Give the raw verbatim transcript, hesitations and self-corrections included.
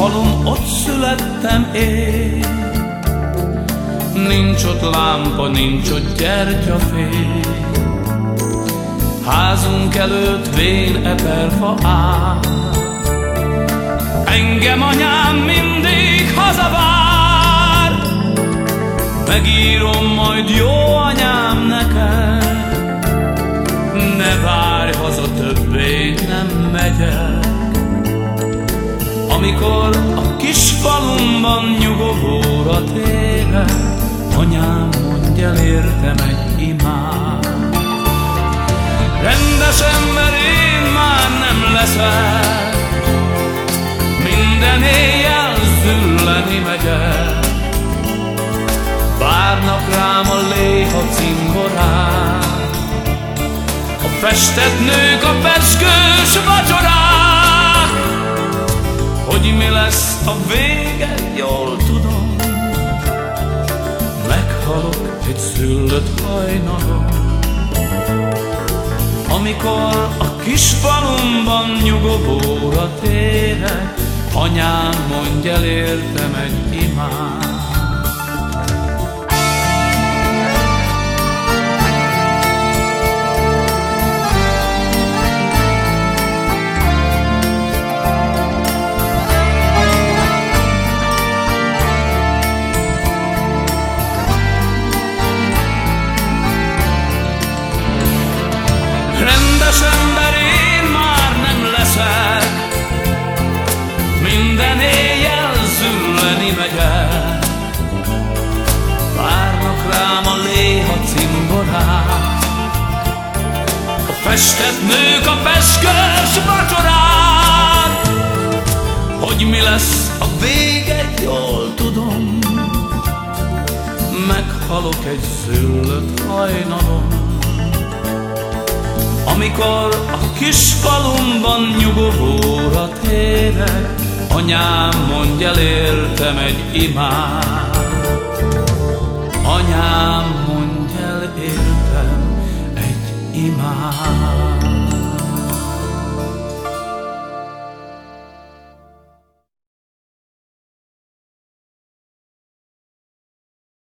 falun, ott születtem én. Nincs ott lámpa, nincs ott gyertyafény, házunk előtt vén eperfa áll. Engem anyám mindig hazavár, megírom majd, jó anyám, neked. Ne várj haza, többé nem megyek. Amikor a kis falumban nyugovóra térek, anyám, mondj el értem egy imát. Rendes ember én már nem leszek, minden éjjel zülleni megyek. Várnak rám a léha cimborák, a festett nők, a pezsgős vacsorák. Hogy mi lesz a vége, jól tudom, meghalok egy szüllött hajnalon. Amikor a kis falumban nyugovóra térek, anyám, mondj el értem egy imát. Rendes ember én már nem leszek, minden éjjel zülleni megyek. Várnak rám a léha cimborák, a festett nők, a pezsgős vacsorák. Hogy mi lesz a vége, jól tudom, meghalok egy züllött hajnalon. Amikor a kis falumban nyugovóra térek, anyám, mondj el értem egy imát. Anyám, mondj el értem egy imát.